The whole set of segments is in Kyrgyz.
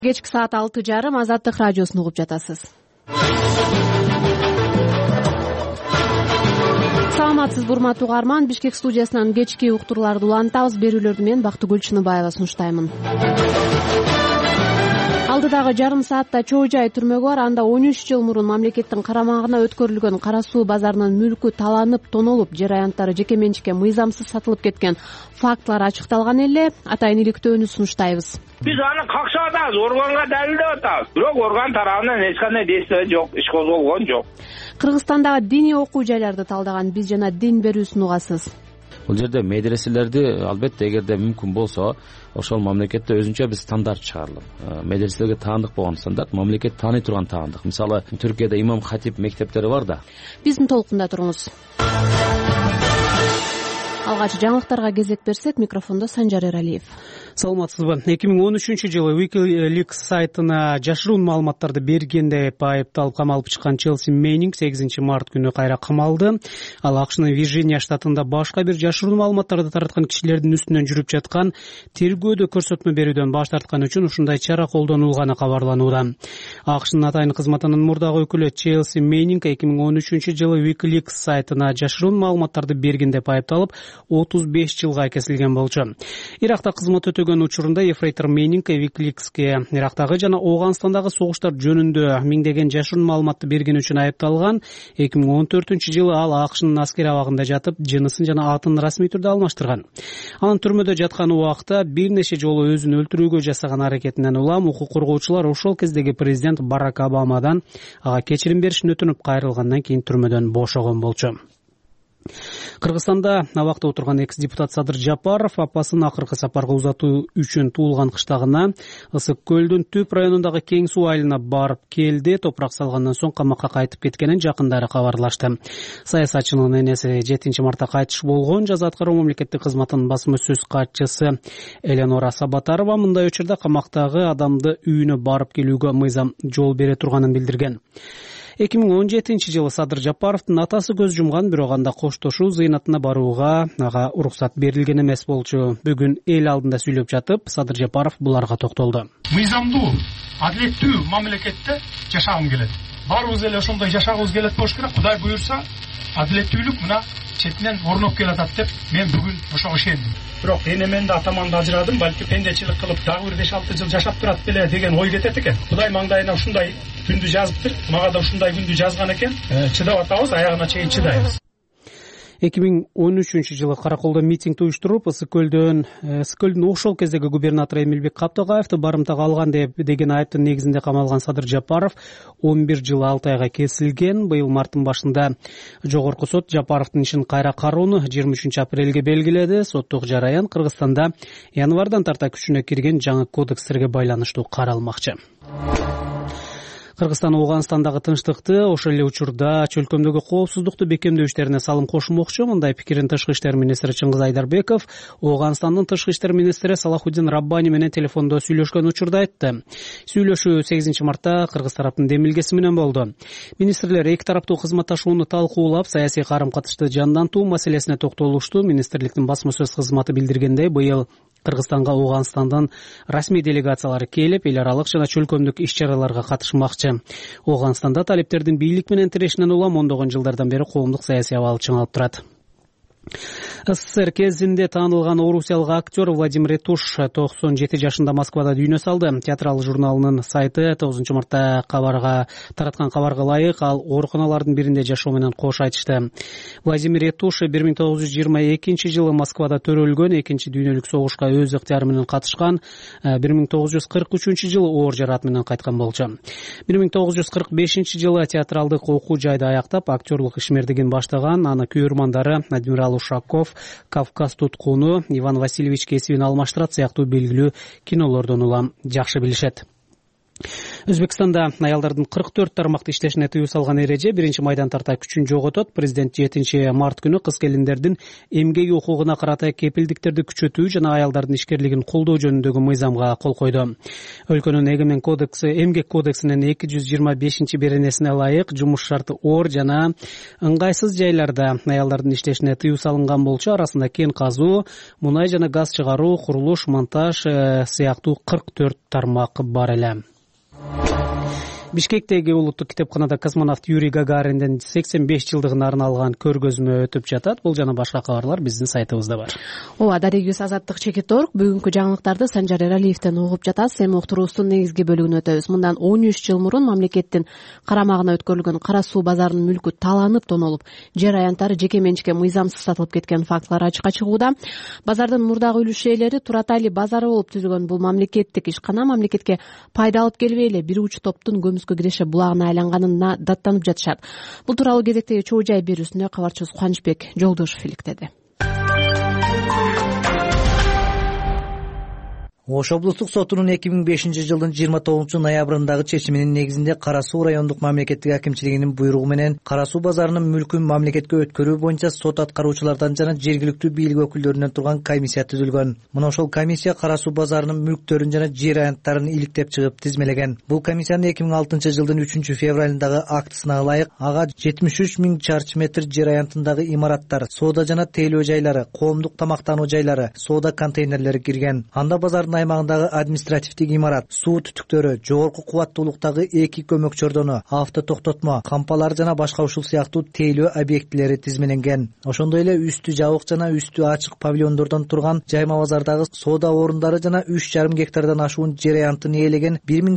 Кечки саат 6:30 Азаттык радиосун угуп жатасыз. Саламатсызбы урматтуу угарман, Бишкек студиясынан кечки уктурууларды улантабыз. Берүүлөрдү мен Бактыгүл Чыныбаева сунуштаймын. Алдыдагы жарым саатта Чоо Жай түрмөгү бар. Анда 13 жыл мурун мамлекеттин карамагына өткөрүлгөн Кара Суу базарынын мүлкү таланып, тонолуп, жер аянттары жеке менчикке мыйзамсыз сатылып кеткен фактылар ачыкталган эле. Атайын иликтөөнү сунуштайбыз. Биз аны какчап атабыз, органга далилдеп атабыз. Бирок орган тарабынан эч кандай действие жок, иш козголгон жок. Кыргызстандагы диний окуу жайларды талдаган биз жана дин берүүсүн угасыз. Бул жерде медреселерди албетте эгерде мүмкүн болсо ошол мамлекетте өзүнчө бир стандарт чыгарылып, медреселерге таандык болгон стандарт, мамлекет тааный турган таандык. Мисалы, Түркияда имам хатип мектептери бар да. Биздин толкунда туруңуз. Алгач жаңылыктарга кезек берсек, микрофондо Санжар Эралиев. Саламатсызбы. 2013-жылы WikiLeaks сайтына жашыруун маалыматтарды бергенде айыпталып камалып чыккан Челси Мейнинг 8 март күнү кайра камалды. Ал АКШнын Вирджиния штатында башка бир жашыруун маалыматтарды тараткан кишилердин үстүнөн жүрүп жаткан тергөөдө көрсөтмө берүүдөн баш тарткан үчүн ушундай чара колдонулганы кабарланууда. АКШнын атайын кызматынын мурдагы өкүлү Челси Мейнинг 2013-жылы WikiLeaks сайтына жашыруун маалыматтарды бергенде айыпталып 35 жылга кесилген болчу. Иракта кызмат өтөгөн учурунда Ефрейтор Мейнинг WikiLeaks'ке Ирактагы жана Ооганстандагы согуштар жөнүндө миңдеген жашыруун маалыматты берген үчүн айыпталган. 2014-жылы ал АКШнын аскер абагында жатып, жынысын жана атын расмий түрдө алмаштырган. Анын түрмөдө жаткан убакта бир нече жолу өзүн өлтүрүүгө жасаган аракетинен улам укук коргоочулар ошол кездеги президент Барак Обамадан ага кечирим беришин өтүнүп кайрылгандан кийин түрмөдөн бошогон болчу. Кыргызстанда абакта отурган экс-депутат Садыр Жапаров апасын акыркы сапарга узатуу үчүн туулган кыштагына Ысык көлдүн Түп районундагы Кең суу айылына барып келди. Топурак салгандан соң камакка кайтып кеткенин жакындары кабарлашты. Саясатчынын энеси 7 мартта кайтыш болгон. Жаза аткаруу мамлекеттик кызматынын басма сөз катчысы Эленора Сабатарова мындай учурда камактагы адамды үйүнө барып келүүгө мыйзам жол бере турганын билдирген. 2017-жылы Садыр Жапаровдун атасы көз жумган, бирок анда коштошуу зыйнатына барууга ага уруксат берилген эмес болчу. Бүгүн эл алдында сүйлөп жатып, Садыр Жапаров буларга токтолду. Мыйзамдуу, адилеттүү мамлекетте жашагым келет. Баарыбыз эле ошондой жашагыбыз келет болуш керек. Кудай буюрса, адилеттүүлүк мына четинен орноп келатат деп мен бүгүн ошого ишендим. Бирок энемен да атаман да ажырадым, балки пендечилик кылып дагы бир 5-6 жыл жашап турат беле деген ой кетет экен. Кудай маңдайына ушундай күндү жазыптыр, мага да ушундай күндү жазган экен. Чыдап атабыз, аягына чейин чыдайбыз. 2013-жылы Караколдо митинг уюштуруп, Ысык көлдүн ошол кездеги губернатору Эмилбек Каптогаевди барымтага алган деген айыптын негизинде камалган Садыр Жапаров 11 жыл 6 айга кесилген. Быйыл марттын башында жогорку сот Жапаровдун ишин кайра кароону 23 апрелге белгиледи. Соттук жараян Кыргызстанда январдан тарта күчүнө кирген жаңы кодекстерге байланыштуу каралмакчы. Кыргызстан Ооганстандагы тынчтыкты, ошол эле учурда чөлкөмдөгү коопсуздукту бекемдөө иштерине салым кошмокчу. Мындай пикирин Тышкы иштер министри Чыңгыз Айдарбеков Ооганстандын Тышкы иштер министри Салахуддин Раббани менен телефондо сүйлөшкөн учурда айтты. Сүйлөшүү 8 мартта кыргыз тараптын демилгеси менен болду. Министрлер эки тараптуу кызматташууну талкуулап, саясий карым-катышты жандантуу маселесине токтолушту. Министрликтин басма сөз кызматы билдиргендей, быйыл Кыргызстанга Ооганстандын расмий делегациялары келип, эл аралык жана чөлкөмдүк иш-чараларга катышмакчы. Ооганстанда талептердин бийлик менен тирешинен улам ондогон жылдардан бери коомдук саясий абал чыңалып турат. СССР кезинде таанылган орусиялык актер Владимир Ретуш 97 жашында Москвада дүйнө салды. Театрал журналынын сайты 9 мартта тараткан кабарга ылайык ал ооруканалардын биринде жашоо менен кош айтышты. Владимир Ретуш 1922 жылы Москвада төрөлгөн, экинчи дүйнөлүк согушка өз ыктыяры менен катышкан, 1943 жылы оор жараат менен кайткан болчу. 1945 жылы театралдык окуу жайды аяктап, актерлук ишмердигин баштаган. Аны күйөрмандары Адмирал Ушаков, Кавказ туткуну, Иван Васильевич кесибин алмаштырат сыяктуу белгилүү кинолордон улам жакшы билишет. Өзбекстанда аялдардын 44 тармакта иштешине тыюу салган эреже 1 майдан тарта күчүн жоготот. Президент 7 март күнү кыз келиндердин эмгек укугуна карата кепилдиктерди күчөтүү жана аялдардын ишкерлигин колдоо жөнүндөгү мыйзамга кол койду. Өлкөнүн эмгек кодексинин 225 беренесине ылайык жумуш шарты оор жана ыңгайсыз жайларда аялдардын иштешине тыюу салынган болчу. Арасында кен казуу, мунай жана газ чыгаруу, курулуш, монтаж сыяктуу 44 тармак бар эле. Бишкектеги улуттук китепканада космонавт Юрий Гагариндин 85 жылдыгына арналган көргөзмө өтүп жатат. Бул жана башка кабарлар биздин сайтыбызда бар. Ооба, дарегибиз Азаттык Чекиторг бүгүнкү жаңылыктарды Санжар Эралиевден угуп жатасыз. Эми уктуруубуздун негизги бөлүгүнө өтөбүз. Мындан 13 жыл мурун мамлекеттин карамагына өткөрүлгөн Кара суу базарынын мүлкү таланып, тонолуп, жер аянттары жеке менчикке мыйзамсыз сатылып кеткен фактылар ачыкка чыгууда. Базардын мурдагы үлүш ээлери Туратали базары болуп түзүлгөн бул мамлекеттик ишкана мамлекетке пайда алып келбей эле бир уч топтун көмүскө киреше булагына айланганына даттанып жатышат. Бул тууралуу кезектеги чоо жай берүүсүндө кабарчыбыз Кубанычбек Жолдошов иликтеди. Ош облустук сотунун 2005 жылдын 29 ноябрындагы чечиминин негизинде Кара суу райондук мамлекеттик акимчилигинин буйругу менен Кара суу базарынын мүлкүн мамлекетке өткөрүү боюнча сот аткаруучулардан жана жергиликтүү бийлик өкүлдөрүнөн турган комиссия түзүлгөн. Мына ошол комиссия Кара суу базарынын мүлктөрүн жана жер аянттарын иликтеп чыгып тизмелеген. Бул комиссиянын 2006 жылдын 3 февралындагы актысына ылайык ага 73 000 чарчы метр жер аянтындагы имараттар, соода жана тейлөө жайлары, коомдук тамактануу жайлары, соода контейнерлери кирген. Анда базардын аймагындагы административдик имарат, суу түтүктөрү, жогорку кубаттуулуктагы 2 көмөк чордону, автотоктотмо, кампалар жана башка ушул сыяктуу тейлөө объектилери тизмеленген. Ошондой эле үстү жабык жана үстү ачык павильондордон турган жайма базардагы соода орундары жана 3,5 гектардан ашуун жер аянтын ээлеген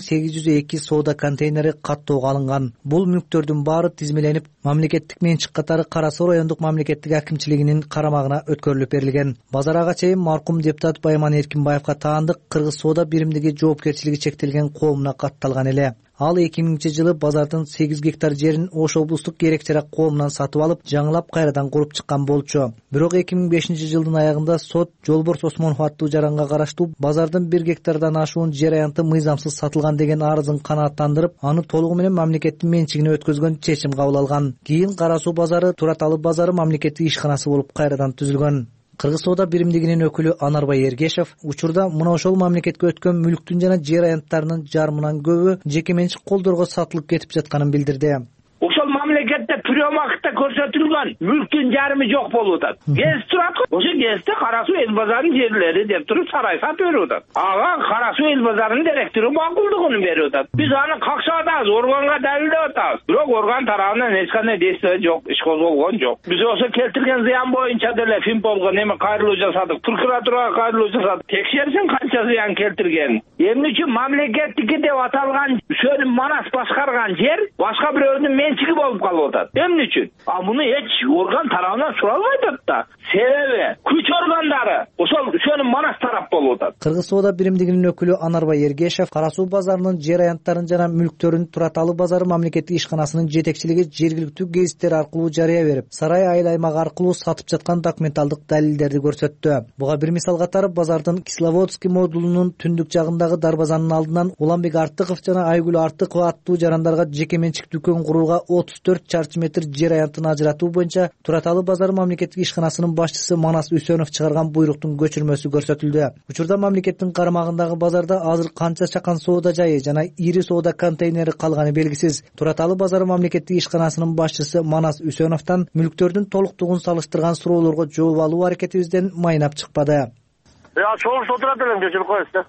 1802 соода контейнери каттоого алынган. Бул мүлктөрдүн баары тизмеленип, мамлекеттик менчик катары Кара суу райондук мамлекеттик акимчилигинин карамагына өткөрүлүп берилген. Базар ага чейин маркум депутат Байман Эркинбаевга таандык Кыргыз соода биримдиги жоопкерчилиги чектелген коомуна катталган эле. Ал 2000-жылы базардын 8 гектар жерин Ош облустук керек жарак коомунан сатып алып, жаңылап кайрадан куруп чыккан болчу. Бирок 2005 жылдын аягында сот Жолборс Осмонов аттуу жаранга караштуу базардын 1 гектардан ашуун жер аянты мыйзамсыз сатылган деген арызын канааттандырып, аны толугу менен мамлекеттин менчигине өткөзгөн чечим кабыл алган. Кийин Кара суу базары Тураталы базары мамлекеттик ишканасы болуп кайрадан түзүлгөн. Кыргыз соода биримдигинин өкүлү Анарбай Эргешев учурда мына ошол мамлекетке өткөн мүлктүн жана жер аянттарынын жарымынан көбү жеке менчик колдорго сатылып кетип жатканын билдирди. Ошол мамлекетте приемакта көрсөтүлгөн мүлктүн жарымы жок болуп атат. Гез турат. Ошо кезде Кара суу эл базарынын жерлери деп туруп сарай сатып берип атат. Ага Кара суу эл базарынын директору макулдугун берип атат. Биз аны какшап атабыз, органга далилдеп атабыз. Бирок орган тарабынан эч кандай действие жок, иш козголгон жок. Биз ошо келтирген зыян боюнча деле Финполго неме кайрылуу жасадык, прокуратурага кайрылуу жасадык. Текшерсин канча зыян келтирген. Эмне үчүн мамлекеттики деп аталган Сөлүм Манас башкарган жер башка бирөөнүн менчиги болуп калып атат. Эмне үчүн? Муну эч орган тарабынан суралбай атат да. Себеби күч органдары ошол Сөлүм Манас тарап болуп атат. Кыргыз соода биримдигинин өкүлү Анарбай Эргешев Кара суу базарынын жер аянттарын жана мүлктөрүн Тураталы базары мамлекеттик ишканасынын жетекчилиги жергиликтүү гезиттер аркылуу жарыя берип, сарай айыл аймагы аркылуу сатып жаткан документалдык далилдерди көрсөттү. Буга бир мисал катары базардын Кисловодский модулунун түндүк жагындагы дарбазанын алдынан Уланбек Артыков жана Айгүл Артыкова аттуу жарандарга жеке менчик дүкөн курууга 34 чарчы метр жер аянтын ажыратуу боюнча Тураталы базары мамлекеттик ишканасынын башчысы Манас Үсөнов чыгарган буйруктун көчүрмөсү көрсөтүлдү. Учурда мамлекеттин карамагындагы базарда азыр канча чакан соода жайы жана ири соода контейнери калганы белгисиз. Тураталы базары мамлекеттик ишканасынын башчысы Манас Үсөновдон мүлктөрдүн толуктугун салыштырган суроолорго жооп алуу аракетибизден майнап чыкпады. Чогулуш отурат элем, кечирип коесуз да.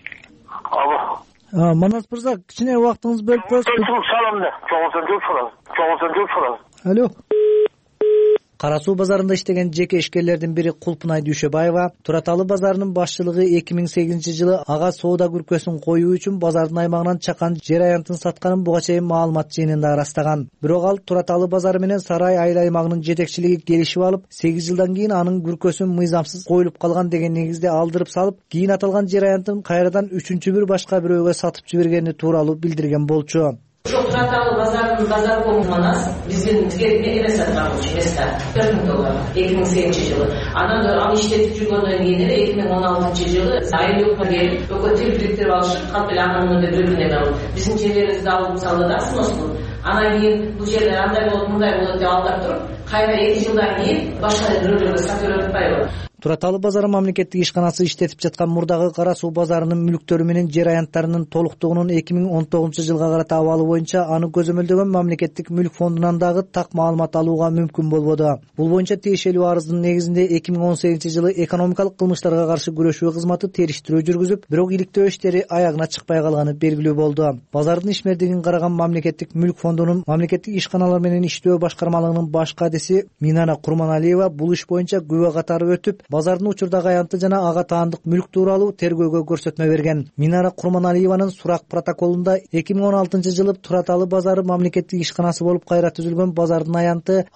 Манас мырза, кичине убактыңызды бөлүп коесузбу? Салам да. Чогулсун жуп салам. Алло. Кара суу базарында иштеген жеке ишкерлердин бири Кулпунай Дүйшөбаева Тураталы базарынын башчылыгы 2008 жылы ага соода күркөсүн коюу үчүн базардын аймагынан чакан жер аянтын сатканын буга чейин маалымат жыйынында ырастаган. Бирок ал Тураталы базары менен сарай айыл аймагынын жетекчилиги келишип алып, 8 жылдан кийин анын күркөсүн мыйзамсыз коюлуп калган деген негизде алдырып салып, кийин аталган жер аянтын кайрадан үчүнчү бир башка бирөөгө сатып жибергени тууралуу билдирген болчу. Тура Талуу базарынын базар коммунас биздин тигерме эмес аткаруучу места $4000 2008-жылы. Анан ал иштетип жүргөндөн кийин эле 2016-жылы айылыкка келип өкө тил бириктирип алышып, калп эле анын деп бөлүнүп алып, биздин жерлерибизди алып салды да сноскун. Анан кийин бул жерлер андай болот, мындай болот деп алдап туруп, кайра 2 жылдан кийин башка бирөөлөргө сатып атпайбы? Тура Талуу базары мамлекеттик ишканасы иштетип жаткан мурдагы Кара суу базарынын мүлктөрү менен жер аянттарынын толуктугунун 2019-жылга карата абалы боюнча аны көзөмөлдөгөн мамлекеттик мүлк фондунан дагы так маалымат алууга мүмкүн болбоду. Бул боюнча тиешелүү арыздын негизинде 2018-жылы экономикалык кылмыштарга каршы күрөшүү кызматы териштирүү жүргүзүп, бирок иликтөө иштери аягына чыкпай калганы белгилүү болду. Базардын ишмердигин караган мамлекеттик мүлк фондунун мамлекеттик ишканалар менен иштөө башкармалыгынын баш кадиси Минара Курманалиева бул иш боюнча күбө катары өтүп, базардын учурдагы аянты жана ага таандык мүлк тууралуу тергөөгө көрсөтмө берген. Минара Курманалиеванын сурак протоколунда 2016-жылы Тура Талуу базары мамлекеттик ишканасы болуп кайра түзүлгөн базардын аянты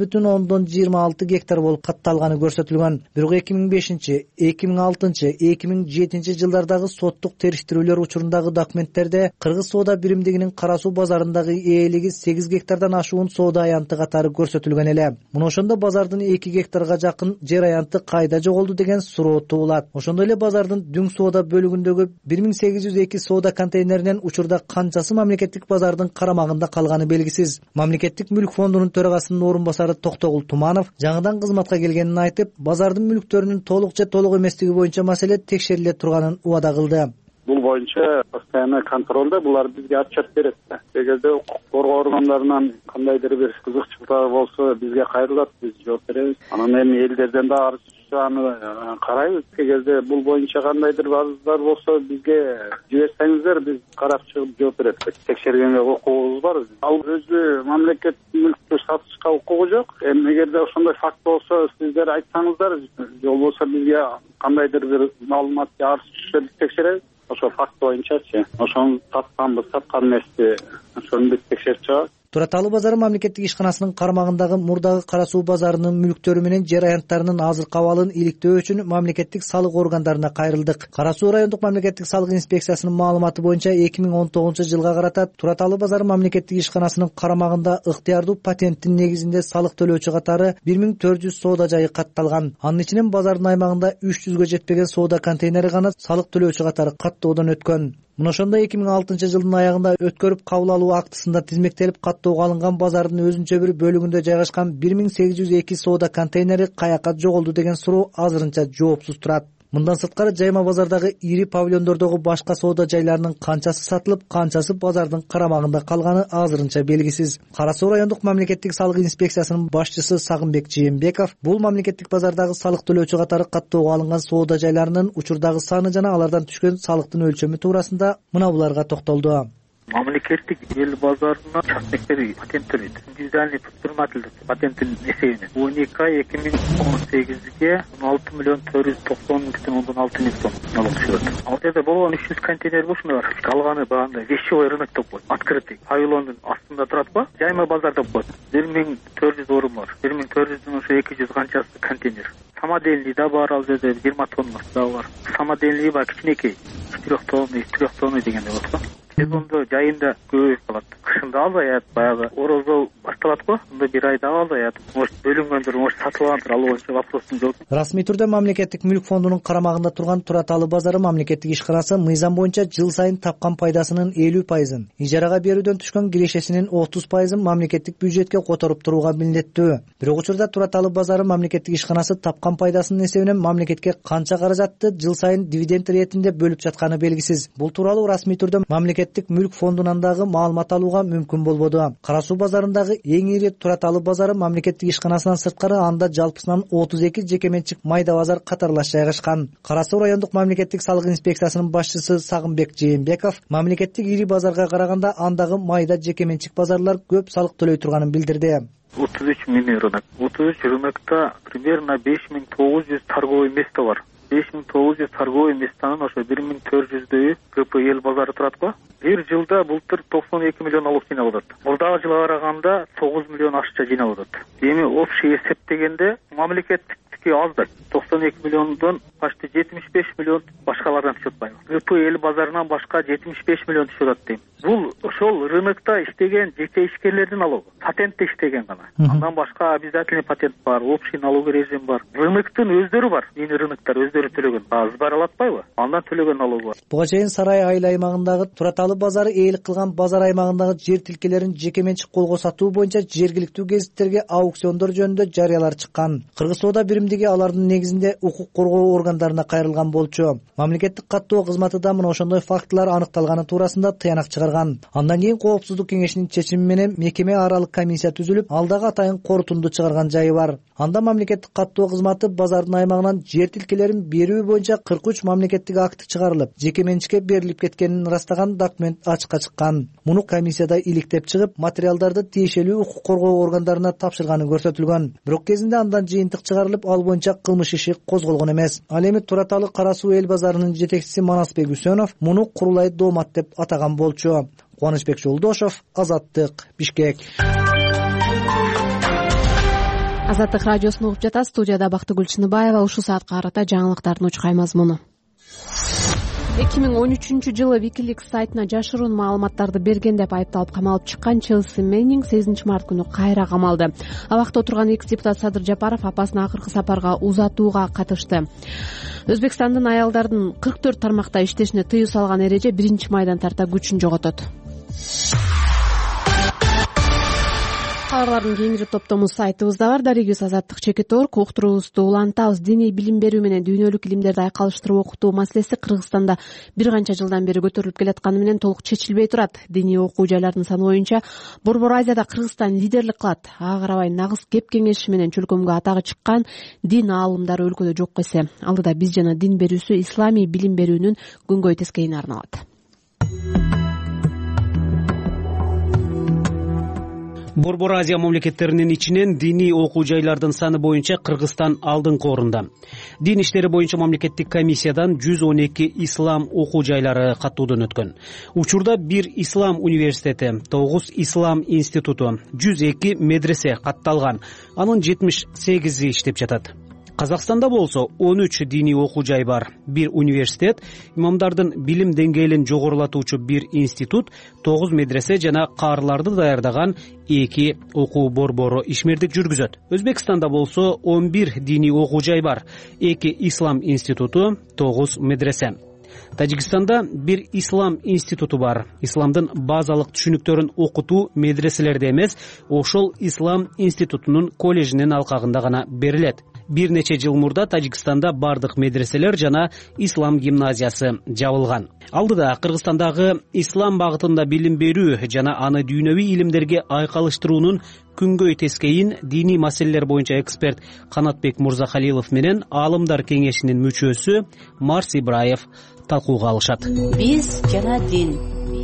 6,26 гектар болуп катталганы көрсөтүлгөн. Бирок 2005, 2006, 2007 жылдардагы соттук териштирүүлөр учурундагы документтерде Кыргыз соода биримдигинин Кара суу базарындагы ээлиги 8 гектардан ашуун соода аянты катары көрсөтүлгөн эле. Мына ошондо базардын 2 гектарга жакын жер аянты кайда жоголду деген суроо туулат. Ошондой эле базардын дүң соода бөлүгүндөгү 1802 соода контейнеринен учурда канчасы мамлекеттик базардын карамагында калганы белгисиз. Мамлекеттик мүлк фондунун төрагасынын орун басары Токтогул Туманов жаңыдан кызматка келгенин айтып, базардын мүлктөрүнүн толук же толук эместиги боюнча маселе текшериле турганын убада кылды. Бул боюнча постоянный контролда булар бизге отчет берет да. Эгерде укук коргоо органдарынан кандайдыр бир кызыкчылыктар болсо бизге кайрылат, биз жооп беребиз. Анан эми элдерден да арыз аны карайбыз. Эгерде бул боюнча кандайдыр арыздар болсо бизге жиберсеңиздер, биз карап чыгып жооп беребиз. Текшергенге укугубуз бар. Ал өзү мамлекет мүлктү сатышка укугу жок. Эми эгерде ошондой факт болсо сиздер айтсаңыздар, же болбосо бизге кандайдыр бир маалымат арыз түшсө биз текшеребиз. Ошо факт боюнчачы, ошону сатканбыз, саткан эмеспи, ошону биз текшерип чыгабыз. Тура Талуу базары мамлекеттик ишканасынын кармагындагы мурдагы Кара суу базарынын мүлктөрү менен жер аянттарынын азыркы абалын иликтөө үчүн мамлекеттик салык органдарына кайрылдык. Кара суу райондук мамлекеттик салык инспекциясынын маалыматы боюнча 2019-жылга карата Тура Талуу базары мамлекеттик ишканасынын карамагында ыктыярдуу патенттин негизинде салык төлөөчү катары 1400 соода жайы катталган. Анын ичинен базардын аймагында 300гө жетпеген соода контейнери гана салык төлөөчү катары каттоодон өткөн. Мына ошондо 2006-жылдын аягында өткөрүп кабыл алуу актысында тизмектелип каттоого алынган базардын өзүнчө бир бөлүгүндө жайгашкан 1802 соода контейнери каяка жоголду деген суроо азырынча жоопсуз турат. Мындан сырткары жайма базардагы ири павильондордогу башка соода жайларынын канчасы сатылып, канчасы базардын карамагында калганы азырынча белгисиз. Кара суу райондук мамлекеттик салык инспекциясынын башчысы Сагынбек Жээнбеков бул мамлекеттик базардагы салык төлөөчү катары каттоого алынган соода жайларынын учурдагы саны жана алардан түшкөн салыктын өлчөмү туурасында мына буларга токтолду. Мамлекеттик эл базарына частниктер патент төлөйт. Индивидуальный предприниматель патенттин эсебинен 12-2018-ге 16,490,6 тонн налог түшөт. Ал жерде болгон 300 контейнер ушундай бар. Калганы багында вещевой рынок деп коет. Открытый павильондун астында турат го. Жайма базар деп коет. 1400 орун бар. 1400дөн ошо 200 канчасы контейнер. Самодельный да бар, ал жерде 20 тоннасы да бар. Самодельный бар, кичинекей 4 тонна дегенде болот го. Сезондо жайында көбөйүп калат. Кышында азаят, баягы орозо башталат го. Анда бир айда азаят. Может бөлүнгөндүр, может сатылгандыр, ал боюнча вопростун жооп. Расмий түрдө мамлекеттик мүлк фондунун карамагында турган Тура Талуу базары мамлекеттик ишканасы мыйзам боюнча жыл сайын тапкан пайдасынын 50%, ижарага берүүдөн түшкөн кирешесинин 30% мамлекеттик бюджетке которуп турууга милдеттүү. Бирок учурда Тура Талуу базары мамлекеттик ишканасы тапкан пайдасынын эсебинен мамлекетке канча каражатты жыл сайын дивиденд иретинде бөлүп жатканы белгисиз. Бул тууралуу расмий түрдө мамлекеттик мүлк фондунан дагы маалымат алууга мүмкүн болбоду. Кара суу базарындагы эң ири Тура Талуу базары мамлекеттик ишканасынан сырткары анда жалпысынан 32 жекеменчик майда базар катарлаш жайгашкан. Кара суу райондук мамлекеттик салык инспекциясынын башчысы Сагынбек Жээнбеков мамлекеттик ири базарга караганда андагы майда жекеменчик базарлар көп салык төлөй турганын билдирди. 33 мини рынок. 33 рынокто примерно 5900 торговый место бар. 5900 торговый местанын ошо 1400дөй КП эл базары турат го. Бир жылда былтыр 92 миллион налог жыйналып атат. Мурдагы жылга караганда 9 миллион акча жыйналып атат. Эми общий эсептегенде мамлекеттик бизики аздай 92 миллиондон почти 75 миллион башкалардан түшүп атпайбы. ГП эл базарынан башка 75 миллион түшүп атат дейм. Бул ошол рынокто иштеген жеке ишкерлердин налогу. Патентте иштеген гана. Андан башка обязательный патент бар, общий налоговый режим бар. Рыноктун өздөрү бар. Мини рыноктор өздөрү төлөгөн. Азыр бара атпайбы? Андан төлөгөн налогу бар. Буга чейин Сарай айыл аймагындагы Тураталы базары ээлик кылган базар аймагындагы жер тилкелерин жеке менчик колго сатуу боюнча жергиликтүү гезиттерге аукциондор жөнүндө жарыялар чыккан. Кыргыз соода биримдиги алардын негизинде укук коргоо органдарына кайрылган болчу. Мамлекеттик каттоо кызматы да мына ошондой фактылар аныкталганы туурасында тыянак чыгарган. Андан кийин Коопсуздук кеңешинин чечими менен мекеме аралык комиссия түзүлүп, алдагы атайын корутунду чыгарган жайы бар. Анда мамлекеттик каттоо кызматы базардын аймагынан жер тилкелерин берүү боюнча 43 мамлекеттик акт чыгарылып, жеке менчикке берилип кеткенин ырастаган документ ачыкка чыккан. Муну комиссияда иликтеп чыгып, материалдарды тиешелүү укук коргоо органдарына тапшырганы көрсөтүлгөн. Бирок кезинде андан жыйынтык чыгарылып, ал боюнча кылмыш иши козголгон эмес. Ал эми Тураталы Кара Суу эл базарынын жетекчиси Манасбек Үсөнов муну курулай доомат деп атаган болчу. Кубанычбек Жолдошов, Азаттык, Бишкек. Азаттык радиосун угуп жатат. Студияда Бактыгүл Чыныбаева. Ушул саатка карата жаңылыктардын учкай мазмуну. 2013-жылы Wikileaks сайтына жашыруун маалыматтарды берген деп айыпталып камалып чыккан Челси Меннинг 8 март күнү кайра камалды. Абакта отурган экс-депутат Садыр Жапаров апасына акыркы сапарга узатууга катышты. Өзбекстандын аялдардын 44 тармакта иштешине тыюу салган эреже 1-майдан тарта күчүн жоготот. Кабарлардын кеңири топтому сайтыбызда бар. Дарегиз Азаттык чекит орг уктуруубузду улантабыз. Диний билим берүү менен дүйнөлүк илимдерди айкалыштырып окутуу маселеси Кыргызстанда бир канча жылдан бери көтөрүлүп келатканы менен толук чечилбей турат. Диний окуу жайлардын саны боюнча Борбор Азияда Кыргызстан лидерлик кылат. Ага карабай нагыз кеп кеңеши менен чөлкөмгө атагы чыккан дин аалымдары өлкөдө жок эсе. Алдыда биз жана дин берүүсү исламий билим берүүнүн күнгөй тескейине арналат. Борбор Азия мамлекеттеринин ичинен диний окуу жайлардын саны боюнча Кыргызстан алдыңкы орунда. Дин иштери боюнча мамлекеттик комиссиядан 112 ислам окуу жайлары каттоодон өткөн. Учурда 1 ислам университети, 9 ислам институту, 102 медресе катталган. Анын 78 иштеп жатат. Казакстанда болсо 13 диний окуу жай бар. 1 университет, имамдардын билим деңгээлин жогорулатуучу 1 институт, 9 медресе жана каарыларды даярдаган 2 окуу борбору ишмердик жүргүзөт. Өзбекстанда болсо 11 диний окуу жай бар. 2 ислам институту, 9 медресе. Тажикстанда 1 ислам институту бар. Исламдын базалык түшүнүктөрүн окутуу медреселерде эмес, ошол ислам институтунун коллежинин алкагында гана берилет. Бир нече жыл мурда Тажикстанда бардык медреселер жана ислам гимназиясы жабылган. Алдыда Кыргызстандагы ислам багытында билим берүү жана аны дүйнөвүй илимдерге айкалыштыруунун күнгөй тескейин диний маселелер боюнча эксперт Канатбек Мурзахалилов менен аалымдар кеңешинин мүчөсү Марс Ибраев талкууга алышат. Биз жана дин.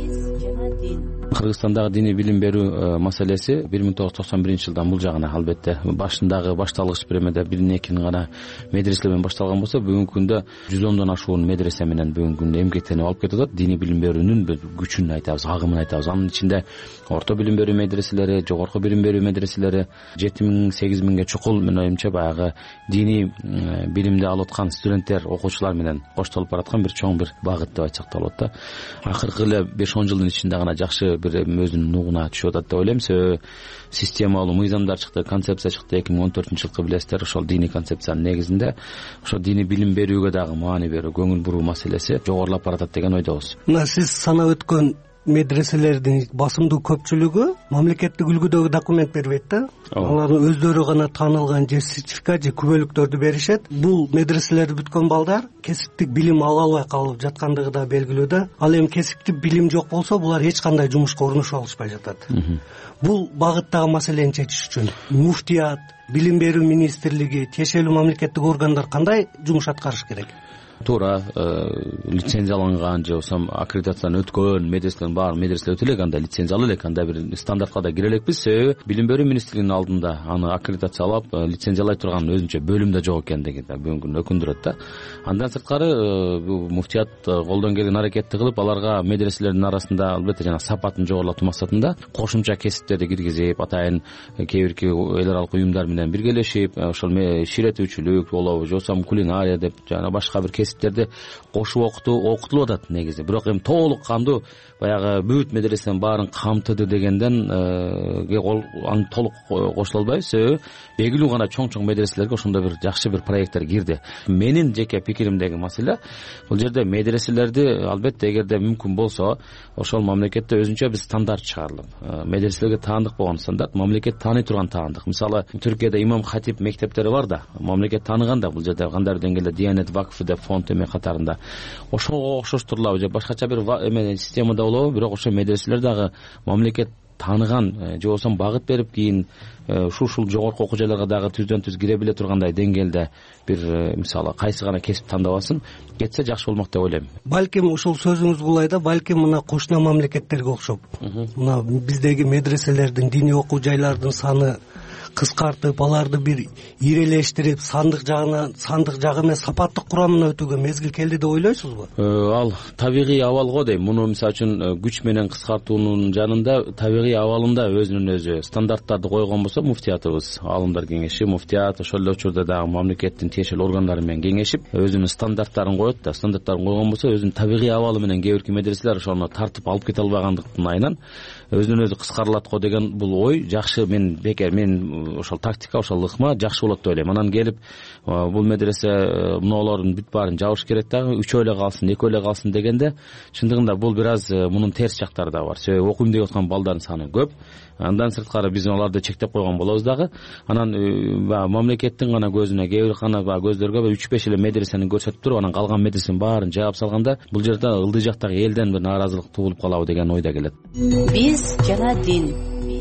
Кыргызстандагы диний билим берүү маселеси 1991-жылдан бул жагына албетте башындагы башталгыч премияда 1-2 гана медреселер менен башталган болсо, бүгүнкү күндө 110дон ашуун медресе менен бүгүнкү күндө эмгектенип алып кетип атат. Диний билим берүүнүн күчүн айтабыз, агымын айтабыз. Анын ичинде орто билим берүү медреселери, жогорку билим берүү медреселери 7000-8000ге чукул менин оюмча баягы диний билимди алып аткан студенттер, окуучулар менен коштолуп бараткан бир чоң бир багыт деп айтсак да болот да. Акыркы эле 5-10 жылдын ичинде гана жакшы бир өзүнүн нугуна түшүп атат деп ойлойм. Системалуу мыйзамдар чыкты, концепция чыкты 2014-жылкы билесиздер. Ошол диний концепциянын негизинде ошол диний билим берүүгө дагы маани берүү, көңүл буруу маселеси жогорулап баратат деген ойдобуз. Мына сиз санап өткөн медреселердин басымдуу көпчүлүгү мамлекеттик үлгүдөгү документ бербейт да. Алардын өздөрү гана таанылган же сертификат же күбөлүктөрдү беришет. Бул медреселерди бүткөн балдар кесиптик билим ала албай калып жаткандыгы да белгилүү да. Ал эми кесиптик билим жок болсо булар эч кандай жумушка орношо алышпай жатат. Бул багыттагы маселени чечиш үчүн муфтият, билим берүү министрлиги, тиешелүү мамлекеттик органдар кандай жумуш аткарыш керек? туура лицензияланган же болбосо аккредитациядан өткөн медреселердин баары медреселер өтө элек андай лицензиялуу элек, андай бир стандартка да кире элекпиз. Себеби билим берүү министрлигинин алдында аны аккредитациялап лицензиялай турган өзүнчө бөлүм да жок экендиги да бүгүнкү күндө өкүндүрөт да. Андан сырткары бул муфтият колдон келген аракетти кылып, аларга медреселердин арасында албетте жана сапатын жогорулатуу максатында кошумча кесиптерди киргизип, атайын кээ бирки эл аралык уюмдар менен биргелешип, ошол ширетүүчүлүк болобу же болбосо кулинария деп жана башка бир кесиптерди кошуп окутулуп атат негизи. Бирок эми толук кандуу баягы бүт медреселердин баарын камтыды дегенден аны толук кошула албайбыз. Себеби белгилүү гана чоң медреселерге ошондой бир жакшы бир проекттер кирди. Менин жеке пикиримдеги маселе бул жерде медреселерди албетте эгерде мүмкүн болсо ошол мамлекетте өзүнчө бир стандарт чыгарылып, медреселерге таандык болгон стандарт, мамлекет тааный турган таандык. Мисалы Түркияда имам хатип мектептери бар да, мамлекет тааныган да, бул жерде кандайдыр деңгээлде Диянет вакфы деп фонд эме катарында. Ошого окшоштурулабы же башкача бир системада болобу, бирок ошо медреселер дагы мамлекет тааныган же болбосо багыт берип кийин ушул жогорку окуу жайларга дагы түздөн түз кире биле тургандай деңгээлде бир мисалы кайсы гана кесип тандабасын кетсе жакшы болмок деп ойлойм. Балким ушул сөзүңүз кулайда, балким мына кошуна мамлекеттерге окшоп мына биздеги медреселердин, диний окуу жайлардын саны кыскартып, аларды бир ирелештирип, сандык жагы менен сапаттык курамына өтүүгө мезгил келди деп ойлойсузбу? Ал табигый абал го дейм. Муну мисалы үчүн күч менен кыскартуунун жанында табигый абалында өзүнүн өзү стандарттарды койгон болсо муфтиятыбыз, аалымдар кеңеши, муфтият ошол эле учурда дагы мамлекеттин тиешелүү органдары менен кеңешип өзүнүн стандарттарын коет да. Стандарттарын койгон болсо өзүнүн табигый абалы менен кээ бирки медреселер ошону тартып алып кете албагандыктын айынан өзүнөн өзү кыскарылат го деген бул ой жакшы. Мен ошол тактика, ошол ыкма жакшы болот деп ойлойм. Анан келип бул медресе мыналардын бүт баарын жабыш керек дагы, 3 эле калсын, 2 эле калсын дегенде чындыгында бул бир аз мунун терс жактары да бар. Себеби окуйм деп аткан балдардын саны көп. Андан сырткары биз аларды чектеп койгон болобуз дагы. Анан мамлекеттин гана көзүнө, кээ бир гана көздөргө 3-5 эле медресени көрсөтүп туруп, анан калган медресенин баарын жаап салганда бул жерде ылдый жактагы элден бир нааразылык туулуп калабы деген ой да келет. Биз жана дин.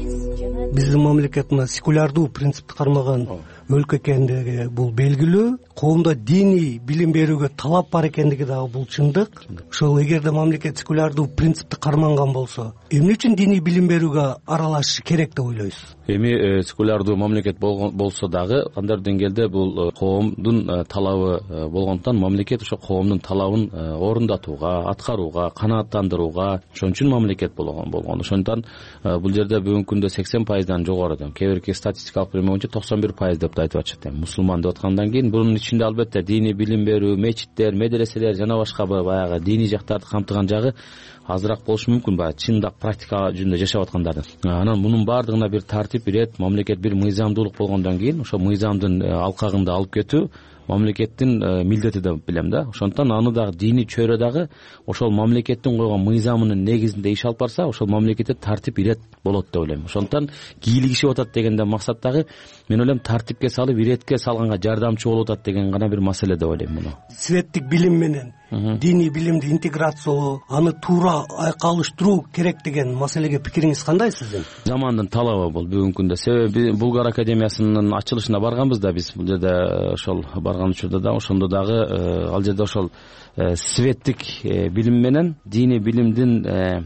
Биздин мамлекет мына секулярдуу принципти кармаган өлкө экендиги бул белгилүү. Коомдо диний билим берүүгө талап бар экендиги дагы бул чындык. Ошол эгерде мамлекет секулярдуу принципти карманган болсо, эмне үчүн диний билим берүүгө аралашышы керек деп ойлойсуз? Эми секулярдуу мамлекет болсо дагы кандайдыр деңгээлде бул коомдун талабы болгондуктан мамлекет ошо коомдун талабын орундатууга, аткарууга, канааттандырууга ошон үчүн мамлекет болгон. Ошондуктан бул жерде бүгүнкү күндө 80%дан жогору, кээ бирки статистикалык биrim боюнча 91% деп айтып атышат. Мусулман деп аткандан кийин бунун ичинде албетте диний билим берүү, мечиттер, медреселер жана башка баягы диний жактарды камтыган жагы азыраак болушу мүмкүн, баягы чындап практика жүзүндө жашап аткандардын. Анан мунун баардыгына бир тартип, бир рет мамлекет бир мыйзамдуулук болгондон кийин ошо мыйзамдын алкагында алып кетүү мамлекеттин милдети деп билем да. Ошондуктан аны дагы диний чөйрө дагы ошол мамлекеттин койгон мыйзамынын негизинде иш алып барса, ошол мамлекетте тартип ирет болот деп ойлойм. Ошондуктан кийлигишип атат дегенден максат дагы мен ойлойм тартипке салып, иретке салганга жардамчы болуп атат деген гана бир маселе деп ойлойм муну. Светтик билим менен диний билимди интеграциялоо, аны туура айкалыштыруу керек деген маселеге пикириңиз кандай сиздин? Замандын талабы бул бүгүнкү күндө. Себеби Булгар академиясынын ачылышына барганбыз да биз. Бул жерде ошол барган учурда да ошондо дагы ал жерде ошол светтик билим менен диний билимдин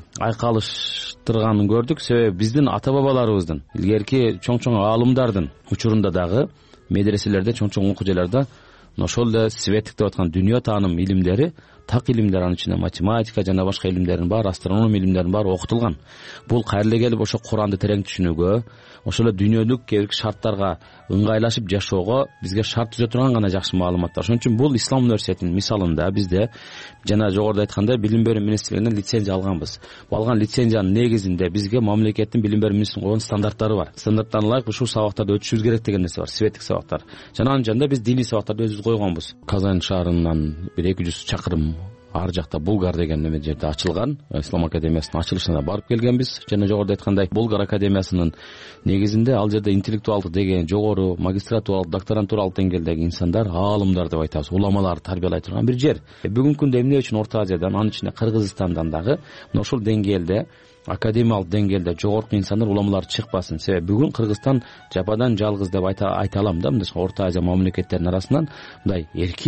айкалыштырганын көрдүк. Себеби биздин ата бабаларыбыздын, илгерки чоң аалымдардын учурунда дагы медреселерде, чоң окуу жайларда ошол эле светтик деп аткан дүйнө тааным илимдери, так илимдер, анын ичинде математика жана башка илимдердин баары, астрономия илимдеринин баары окутулган. Бул кайра эле келип ошо Куранды терең түшүнүүгө, ошол эле дүйнөлүк кээ бир шарттарга ыңгайлашып жашоого бизге шарт түзө турган гана жакшы маалыматтар. Ошон үчүн бул Ислам университетинин мисалында бизде жана жогоруда айткандай билим берүү министрлигинен лицензия алганбыз. Бул алган лицензиянын негизинде бизге мамлекеттин билим берүү министрлигинин койгон стандарттары бар. Стандарттарына ылайык ушул сабактарды өтүшүбүз керек деген нерсе бар, светтик сабактар. Жана анын жанында биз диний сабактарды өзүбүз койгонбуз. Казань шаарынан бир 200 чакырым ар жакта Булгар деген неме жерде ачылган Ислам академиясынын ачылышына барып келгенбиз. Жана жогоруда айткандай Булгар академиясынын негизинде ал жерде интеллектуалдык деген жогору магистратуралык, докторантуралык деңгээлдеги инсандар, аалымдар деп айтабыз, уламалар тарбиялай турган бир жер. Бүгүнкү күндө эмне үчүн Орто Азиядан, анын ичинде Кыргызстандан дагы ошол деңгээлде академиялык деңгээлде жогорку инсандар, уламалар чыкпасын? Себеби бүгүн Кыргызстан жападан жалгыз деп айта алам да. Мындай Орто Азия мамлекеттеринин арасынан мындай эркин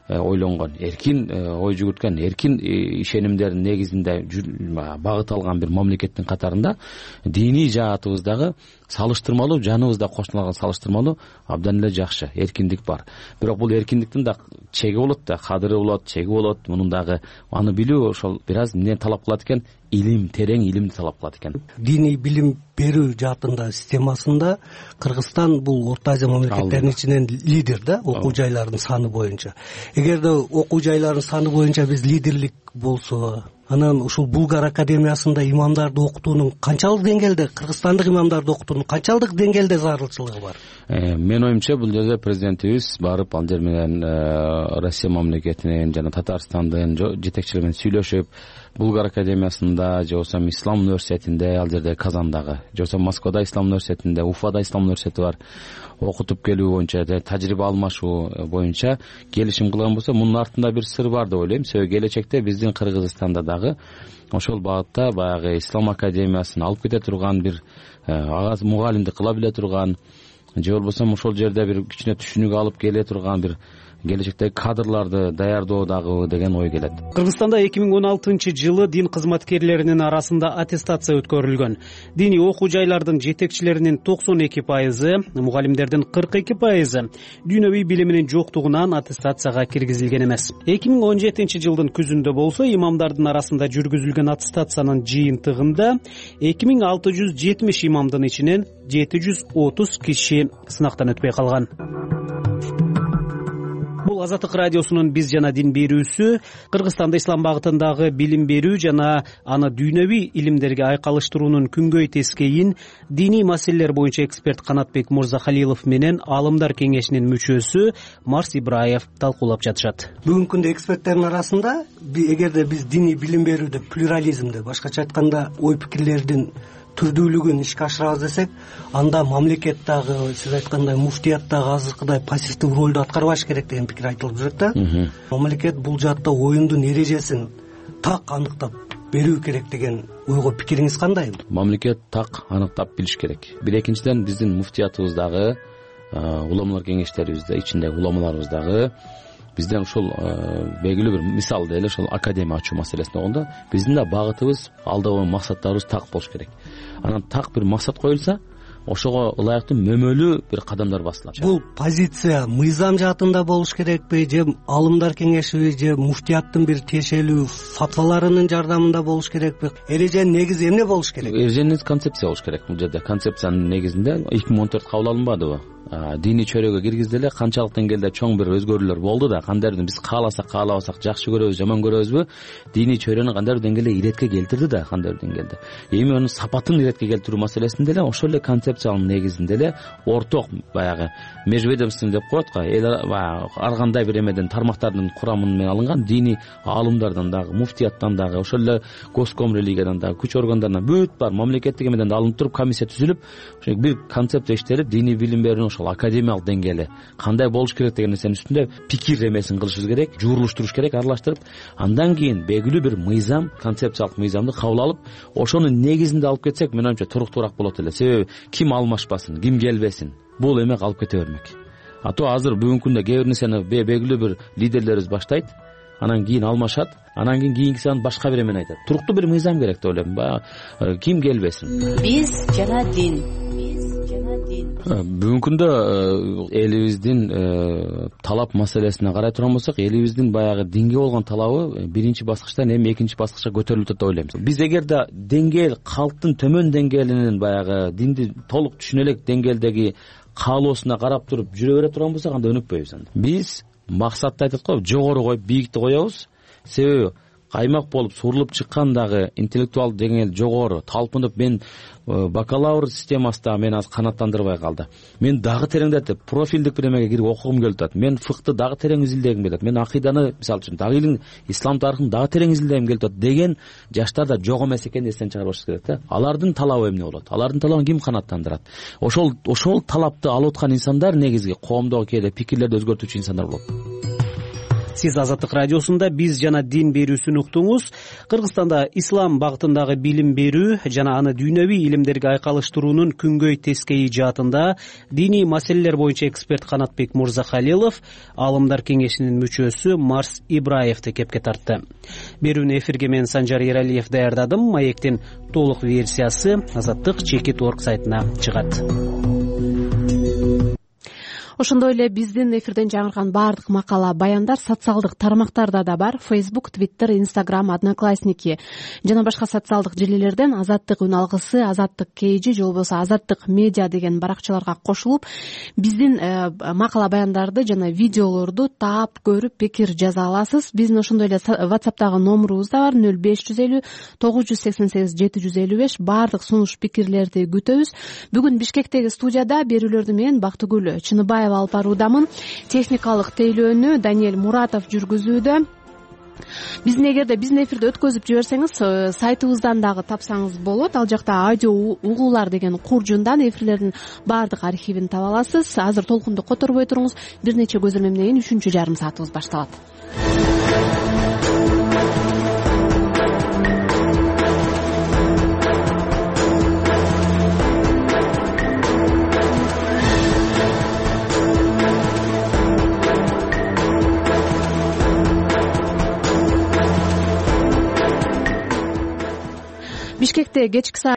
ойлонгон, эркин ой жүгүрткөн, эркин ишенимдердин негизинде багыт алган бир мамлекеттин катарында диний жаатыбыздагы салыштырмалуу, жаныбызда кошуналган салыштырмалуу абдан эле жакшы эркиндик бар. Бирок бул эркиндиктин да чеги болот да, кадыры болот, чеги болот. Мунун дагы аны билүү ошол бир аз эмне талап кылат экен? Илим, терең илимди талап кылат экен. Диний билим берүү жаатында системасында Кыргызстан бул Орто Азия мамлекеттеринин ичинен лидер да, окуу жайлардын саны боюнча. Эгерде окуу жайлардын саны боюнча биз лидерлик болсо, анан ушул Булгар академиясында имамдарды окутуунун канчалык деңгээлде, кыргызстандык имамдарды окутуунун канчалык деңгээлде зарылчылыгы бар? Менин оюмча бул жерде президентибиз барып ал жер менен Россия мамлекетинин жана Татарстандын жетекчилиги менен сүйлөшүп, Булгар академиясында же болбосо Ислам университетинде, ал жерде Казандагы, же болбосо Москвада Ислам университетинде, Уфада Ислам университети бар, окутуп келүү боюнча, тажрыйба алмашуу боюнча келишим кылган болсо, мунун артында бир сыр бар деп ойлойм. Себеби келечекте биздин Кыргызстанда дагы ошол багытта баягы Ислам академиясын алып кете турган бир мугалимдик кыла биле турган, же болбосо ошол жерде бир кичине түшүнүк алып келе турган бир келечектеги кадрларды даярдоо дагы деген ой келет. Кыргызстанда 2016-жылы дин кызматкерлеринин арасында аттестация өткөрүлгөн. Диний окуу жайлардын жетекчилеринин 92%, мугалимдердин 42% дүйнөбүй билиминин жоктугунан аттестацияга киргизилген эмес. 2017-жылдын күзүндө болсо имамдардын арасында жүргүзүлгөн аттестациянын жыйынтыгында 2670 имамдын ичинен 730 киши сынактан өтпөй калган. Бул Азаттык радиосунун биз жана дин берүүсү. Кыргызстанда ислам багытындагы билим берүү жана аны дүйнөбүй илимдерге айкалыштыруунун күнгөй тескейин диний маселелер боюнча эксперт Канатбек Мурзахалилов менен Аалымдар кеңешинин мүчөсү Марс Ибраев талкуулап жатышат. Бүгүнкү күндө эксперттердин арасында эгерде биз диний билим берүүдө плюрализмди, башкача айтканда ой пикирлердин түрдүүлүгүн ишке ашырабыз десек, анда мамлекет дагы, сиз айткандай муфтият дагы азыркыдай пассивдик ролду аткарбаш керек деген пикир айтылып жүрөт да. Мамлекет бул жаатта оюндун эрежесин так аныктап берүү керек деген ойго пикириңиз кандай? Мамлекет так аныктап билиш керек. Бир экинчиден биздин муфтиятыбыздагы, уламалар кеңештерибизде, ичиндеги уламаларыбыздагы бизден ушул белгилүү бир мисал эле ошол академия ачуу маселесине болгондо биздин да багытыбыз, алдаган максаттарыбыз так болуш керек. Анан так бир максат коюлса, ошого ылайыктуу мөмөлүү бир кадамдар басылат. Бул позиция мыйзам жаатында болуш керекпи, же Аалымдар кеңешиби, же муфтияттын бир тиешелүү фатваларынын жардамында болуш керекпи? Эреженин негизи эмне болуш керек? Эреженин концепция болуш керек. Бул жерде концепциянын негизинде 2014 кабыл алынбадыбы? Диний чөйрөгө киргизди эле, канчалык деңгээлде чоң бир өзгөрүүлөр болду да, кандайдыр биз кааласак каалабасак, жакшы көрөбүз, жаман көрөбүзбү, диний чөйрөнү кандайдыр деңгээлде иретке келтирди да, кандайдыр деңгээлде. Эми анын сапатын иретке келтирүү маселесинде эле ошол эле концепциянын негизинде эле орток баягы межведомство деп коет го, ар кандай бир эмеден тармактардын курамы менен алынган диний аалымдардан дагы, муфтияттан дагы, ошол эле госком религиядан дагы, күч органдарынан бүт бар мамлекеттик эмеден да алынып туруп комиссия түзүлүп, ошо бир концепция иштелип, диний билим берүүнүн ошол академиялык деңгээли кандай болуш керек деген нерсенин үстүндө пикир эмесин кылышыбыз керек, жуурулуштуруш керек, аралаштырып, андан кийин белгилүү бир мыйзам, концепциялык мыйзамды кабыл алып, ошонун негизинде алып кетсек, мен оюмча туруктуураак болот эле. Себеби ким алмашпасын, ким келбесин, бул эме калып кете бермек. Ато азыр бүгүнкү күндө кээ бир нерсени белгилүү бир лидерлерибиз баштайт, анан кийин алмашат, анан кийинкиси аны башка бир эмени айтат. Туруктуу бир мыйзам керек деп ойлойм. Ким келбесин. Биз жана дин. Бүгүнкү күндө элибиздин талап маселесине карай турган болсок, элибиздин баягы динге болгон талабы биринчи баскычтан эми экинчи баскычка көтөрүлүп атат деп ойлойм. Биз эгерде деңгээл, калктын төмөн деңгээлинин баягы динди толук түшүнө элек деңгээлдеги каалоосуна карап туруп жүрө бере турган болсок, анда өнүкпөйбүз. Биз максатты айтат го, жогору коюп биикти коебуз. Себеби каймак болуп сурулуп чыккан дагы интеллектуалдык деңгээл жогору талпынып, мен бакалавр системасында мен аз канааттандырбай калды. Мен дагы тереңдетип, профилдик бир эмеге кирип окугум келип атат. Мен фыкты дагы терең изилдегим келет. Мен акыйданы, мисалы үчүн, дагы ислам тарыхын дагы терең изилдегим келип атат деген жаштар да жок эмес экен эстен чыгарбаш керек да. Алардын талабы эмне болот? Алардын талабын ким канааттандырат? Ошол талапты алып аткан инсандар негизги коомдогу кээде пикирлерди өзгөртүүчү инсандар болот. сиз Азаттык радиосунда биз жана дин берүүсүн уктуңуз. Кыргызстанда ислам багытындагы билим берүү жана аны дүйнөвүй илимдерге айкалыштыруунун күнгөй тескейи жаатында диний маселелер боюнча эксперт Канатбек Мурзахалилов Аалымдар кеңешинин мүчөсү Марс Ибраевди кепке тартты. Берүүнү эфирге мен Санжар Эралиев даярдадым. Маектин толук версиясы Азаттык.org сайтына чыгат. Ошондой эле биздин эфирден жаңырган баардык макала, баяндар социалдык тармактарда да бар. Facebook, Twitter, Instagram, Одноклассники жана башка социалдык желилерден Азаттык үн алгысы, Азаттык KG же болбосо Азаттык медиа деген баракчаларга кошулуп, биздин макала, баяндарды жана видеолорду таап көрүп пикир жаза аласыз. Биздин ошондой эле WhatsApp'тагы номурубуз да бар: 0550 988 755. Баардык сунуш пикирлерди күтөбүз. Бүгүн Бишкектеги студияда берүүлөрдү мен Бактыгүл Чыныбаева алып баруудамын. Техникалык тейлөөнү Даниэль Муратов жүргүзүүдө. Эгерде биздин эфирди өткөзүп жиберсеңиз, сайтыбыздан дагы тапсаңыз болот. Ал жакта аудио угуулар деген куржундан эфирлердин баардык архивин таба аласыз. Азыр толкунду которбой туруңуз. Бир нече көзөмөлмөдөн кийин 3-чү жарым саатыбыз башталат. Бишкекте кечки